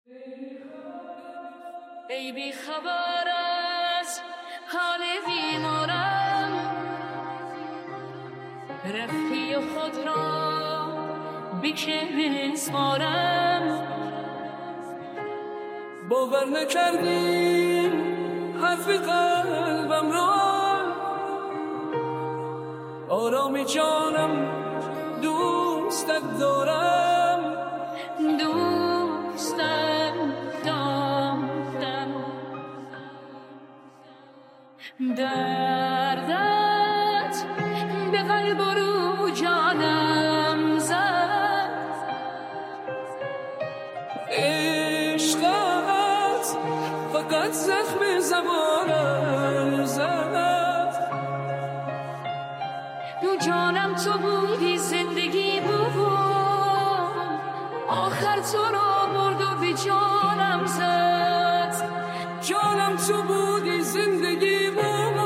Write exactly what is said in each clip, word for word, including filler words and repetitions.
ای بی خبر از حال بیمارم، رفتی خود را بی که بسپارم. باور نکردیم حرف قلبم را، آرامی جانم دوستت دارم، دوستم دارم. دردت به قلب و رو جانم زد، عشقت فقط زخم زبانم زد. دو جانم تو بودی، زندگی بود، آخر تو را برد و به جانم زد. جانم تو بودی، زندگی بود،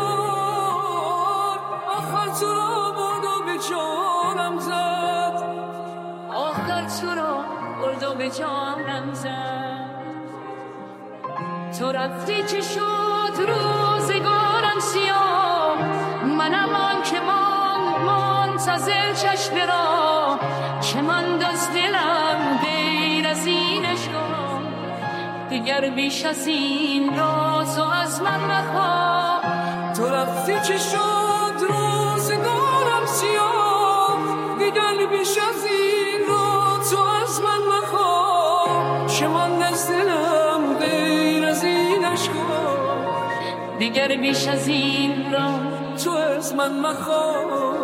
آخر تو را برد و به جانم زد. آخر تو را برد و به جانم زد. تو رفتی چه شد روزگارم سیاه، منم آن که ماند منتظر چشم را، که ماند از دلم غیر از این عشقا. دیگر بیش از این را تو از من مخواه. تو رفتی چه شد روزگارم سیاه، دیگر بیش از این را تو از من مخواه. که ماند از دلم غیر از این عشقا. دیگر بیش از این را تو از من مخواه.